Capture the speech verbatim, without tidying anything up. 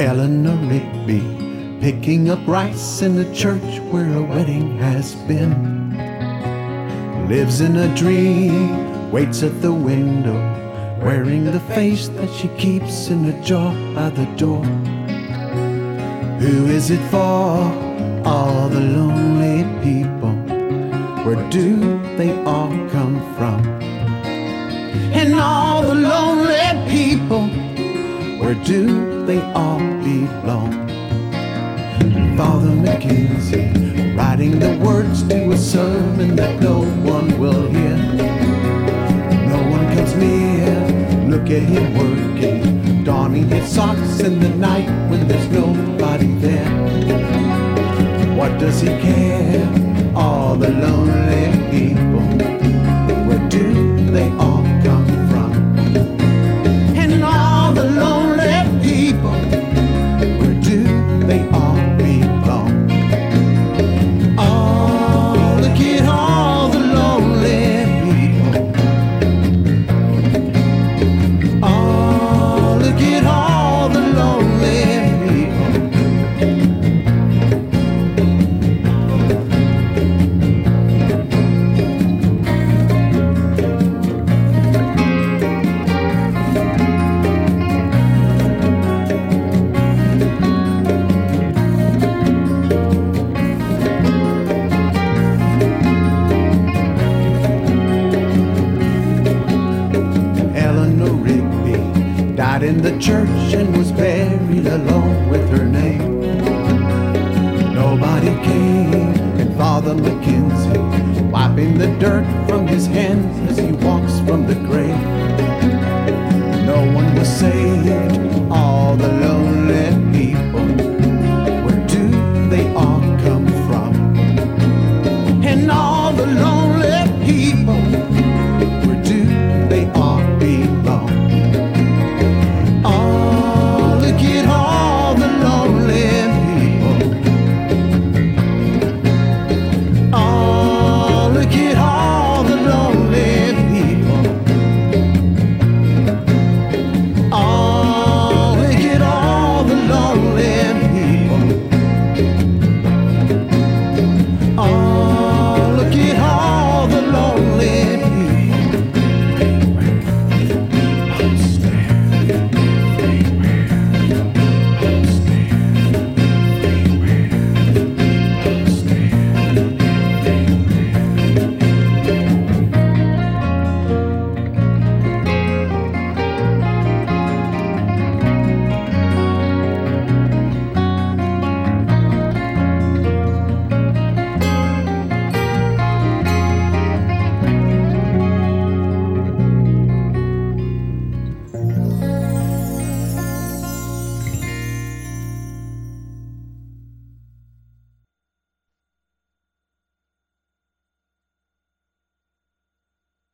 Eleanor Rigby, picking up rice in the church where a wedding has been. Lives in a dream, waits at the window, wearing the face that she keeps in a jar by the door. Who is it for? All the lonely people. Where do they all come from? And all the lonely people, where do they all belong? Father Mackenzie, writing the words to a sermon that no one will hear. No one comes near, look at him working, donning his socks in the night when there's nobody there. What does he care? All the lonely people, where do they all come from? And all the lonely people, where do they all belong? Oh, look at all the lonely people. Oh, look at all the lonely people. In the church and was buried along with her name. Nobody came, and Father Mackenzie, wiping the dirt from his hands as he walks from the grave.